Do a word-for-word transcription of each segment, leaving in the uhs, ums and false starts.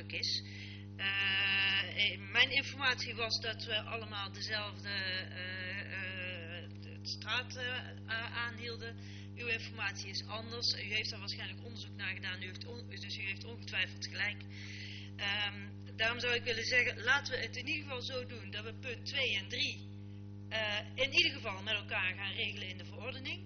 druk is. Uh, mijn informatie was dat we allemaal dezelfde uh, uh, straat uh, uh, aanhielden. Uw informatie is anders. U heeft daar waarschijnlijk onderzoek naar gedaan, u heeft on, dus u heeft ongetwijfeld gelijk. Um, daarom zou ik willen zeggen, laten we het in ieder geval zo doen dat we punt twee en drie uh, in ieder geval met elkaar gaan regelen in de verordening.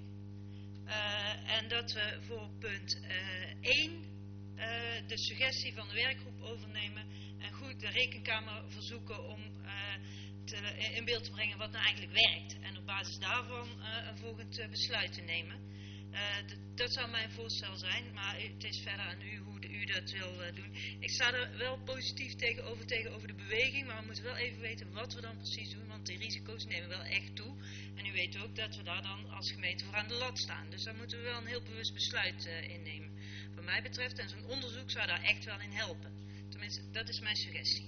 Uh, en dat we voor punt uh, één uh, de suggestie van de werkgroep overnemen en goed de rekenkamer verzoeken om uh, te, in beeld te brengen wat nou eigenlijk werkt. En op basis daarvan uh, een volgend uh, besluit te nemen. Uh, dat zou mijn voorstel zijn, maar het is verder aan u hoe de, u dat wil uh, doen. Ik sta er wel positief tegenover, tegenover de beweging, maar we moeten wel even weten wat we dan precies doen, want die risico's nemen wel echt toe. En u weet ook dat we daar dan als gemeente voor aan de lat staan. Dus daar moeten we wel een heel bewust besluit uh, in nemen. Wat mij betreft, en zo'n onderzoek zou daar echt wel in helpen. Tenminste, dat is mijn suggestie.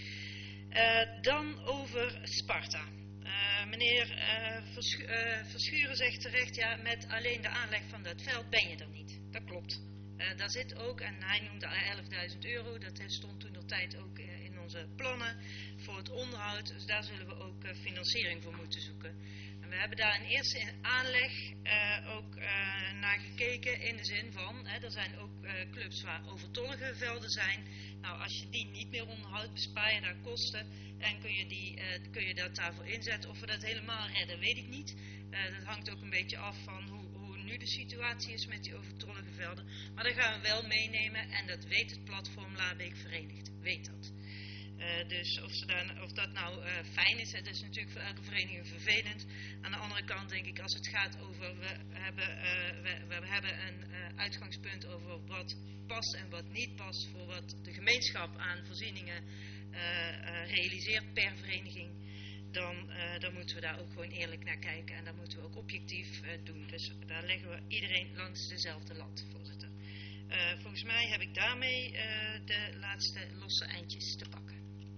Uh, dan over Sparta. Uh, meneer uh, Versch uh, Verschuren zegt terecht, ja, met alleen de aanleg van dat veld ben je er niet. Dat klopt. Uh, daar zit ook, en hij noemde elfduizend euro, dat stond toen de tijd ook uh, in onze plannen voor het onderhoud. Dus daar zullen we ook uh, financiering voor moeten zoeken. En we hebben daar in eerste aanleg uh, ook uh, naar gekeken in de zin van, hè, er zijn ook uh, clubs waar overtollige velden zijn. Nou, als je die niet meer onderhoudt, bespaar je daar kosten en kun je, die, uh, kun je dat daarvoor inzetten. Of we dat helemaal redden, weet ik niet. Uh, dat hangt ook een beetje af van hoe, hoe nu de situatie is met die overtollige velden. Maar dat gaan we wel meenemen en dat weet het platform Labeek Verenigd, weet dat. Uh, dus of, ze daar, of dat nou uh, fijn is, het is natuurlijk voor elke vereniging vervelend. Aan de andere kant denk ik, als het gaat over, we hebben, uh, we, we hebben een uh, uitgangspunt over wat past en wat niet past voor wat de gemeenschap aan voorzieningen uh, uh, realiseert per vereniging, dan, uh, dan moeten we daar ook gewoon eerlijk naar kijken en dat moeten we ook objectief uh, doen. Dus daar leggen we iedereen langs dezelfde lat, voorzitter. Uh, volgens mij heb ik daarmee uh, de laatste losse eindjes te pakken.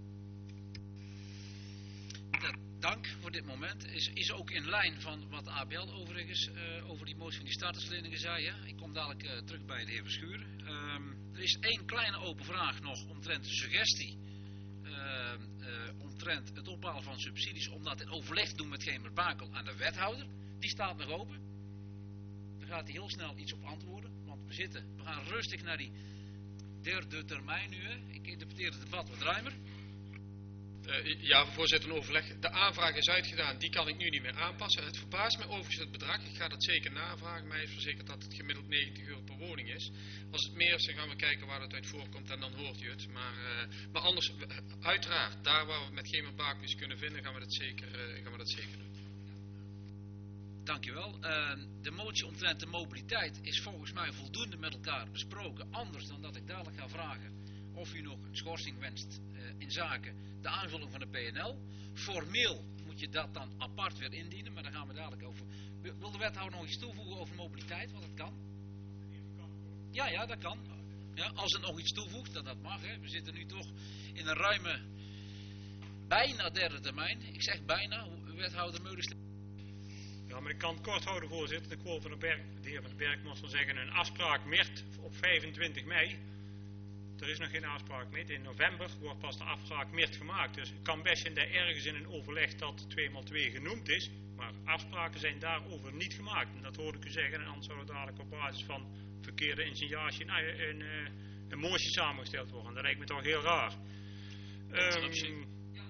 Dank voor dit moment. Is, is ook in lijn van wat A B L overigens uh, over die motie van die startersleningen zei. Hè? Ik kom dadelijk uh, terug bij de heer Verschuren. Um, er is één kleine open vraag nog omtrent de suggestie. Uh, uh, omtrent het ophalen van subsidies. Om dat in overleg te doen met Gemer Bakel aan de wethouder. Die staat nog open. Daar gaat hij heel snel iets op antwoorden. Want we zitten, we gaan rustig naar die derde termijn nu. Hè? Ik interpreteer het debat wat ruimer. Uh, ja, voorzitter, een overleg. De aanvraag is uitgedaan, die kan ik nu niet meer aanpassen. Het verbaast mij overigens het bedrag. Ik ga dat zeker navragen. Mij is verzekerd dat het gemiddeld negentig euro per woning is. Als het meer is, dan gaan we kijken waar het uit voorkomt en dan hoort u het. Maar, uh, maar anders, uiteraard, daar waar we het met Gemer Bakel kunnen vinden, gaan we dat zeker, uh, gaan we dat zeker doen. Dankjewel. Uh, de motie omtrent de mobiliteit is volgens mij voldoende met elkaar besproken. Anders dan dat ik dadelijk ga vragen of u nog een schorsing wenst uh, in zaken de aanvulling van de P N L. Formeel moet je dat dan apart weer indienen, maar daar gaan we dadelijk over. Wil de wethouder nog iets toevoegen over mobiliteit, want het kan? Ja, ja, dat kan. Ja, als het nog iets toevoegt, dat dat mag. Hè. We zitten nu toch in een ruime, bijna derde termijn. Ik zeg bijna, wethouder Meulensteen. Ja, maar ik kan het kort houden, voorzitter. Ik hoor van de, Berg, de heer Van den Berg moest wel zeggen een afspraak Mirt op vijfentwintig mei. Er is nog geen afspraak Mirt. In november wordt pas de afspraak Mirt gemaakt. Dus het kan best zijn dat ergens in een overleg dat twee maal twee genoemd is. Maar afspraken zijn daarover niet gemaakt. En dat hoorde ik u zeggen. En anders zou er dadelijk op basis van verkeerde insinuatie een, een, een, een motie samengesteld worden. Dat lijkt me toch heel raar. Um,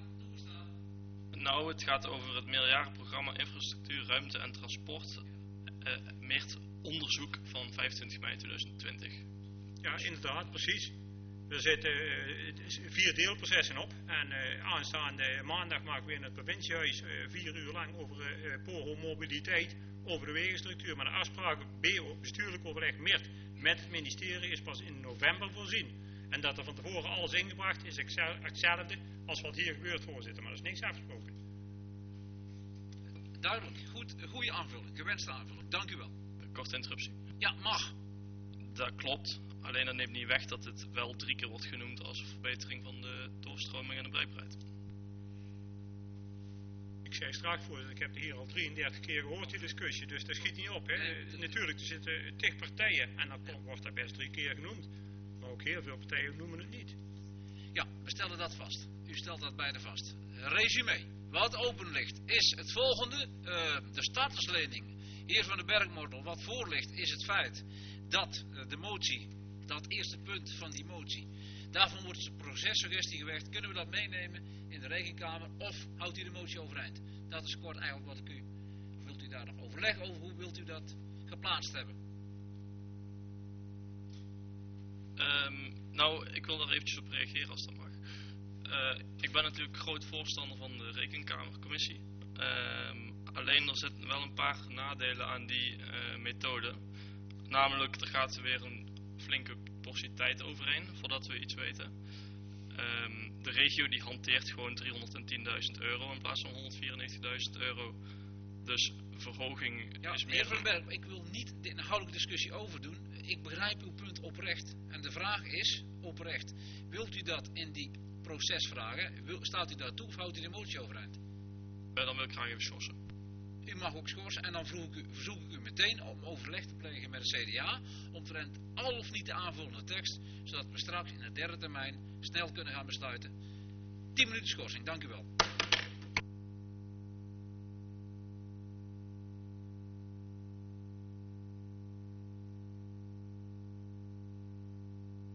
Nou, het gaat over het meerjarenprogramma Infrastructuur, Ruimte en Transport. Uh, Mirt onderzoek van vijfentwintig mei tweeduizend twintig. Ja, inderdaad, precies. Er zitten uh, vier deelprocessen op. En uh, aanstaande maandag maken we in het provinciehuis uh, vier uur lang over uh, POHO-mobiliteit, over de wegenstructuur. Maar de afspraken B O, bestuurlijk overleg Mirt met het ministerie, is pas in november voorzien. En dat er van tevoren alles ingebracht is hetzelfde als wat hier gebeurt, voorzitter. Maar er is niks afgesproken. Duidelijk. Goed, goede aanvulling. Gewenste aanvulling. Dank u wel. Korte interruptie. Ja, mag. Dat klopt. Alleen dat neemt niet weg dat het wel drie keer wordt genoemd als verbetering van de doorstroming en de bereikbaarheid. Ik zei straks, voorzitter, ik heb hier al drieëndertig keer gehoord die discussie. Dus dat schiet niet op. Hè. Nee, natuurlijk, er zitten tig partijen en dan wordt dat best drie keer genoemd. Maar ook heel veel partijen noemen het niet. Ja, we stellen dat vast. U stelt dat beide vast. Resume. Wat open ligt is het volgende. Uh, de starterslening. Heer Van den Bergmortel, wat voor ligt is het feit dat uh, de motie, dat eerste punt van die motie, daarvan wordt een processuggestie gewerkt. Kunnen we dat meenemen in de rekenkamer of houdt u de motie overeind? Dat is kort eigenlijk wat ik u... Of wilt u daar nog overleg over? Hoe wilt u dat geplaatst hebben? Um, nou, ik wil daar eventjes op reageren als dat mag. Uh, ik ben natuurlijk groot voorstander van de rekenkamercommissie. Um, alleen er zitten wel een paar nadelen aan die uh, methode. Namelijk, er gaat weer een flinke portie tijd overheen voordat we iets weten. Um, de regio die hanteert gewoon driehonderdtienduizend euro in plaats van honderdvierennegentigduizend euro. Dus verhoging ja, is meer... Meneer Van den Berg, ik wil niet de inhoudelijke discussie overdoen. Ik begrijp uw punt oprecht. En de vraag is oprecht. Wilt u dat in die procesvragen, wil, staat u daar toe of houdt u de motie overeind? Ja, dan wil ik graag even schorsen. U mag ook schorsen en dan verzoek ik, u, verzoek ik u meteen om overleg te plegen met de C D A omtrent al of niet de aanvullende tekst, zodat we straks in de derde termijn snel kunnen gaan besluiten. tien minuten schorsing, dank u wel.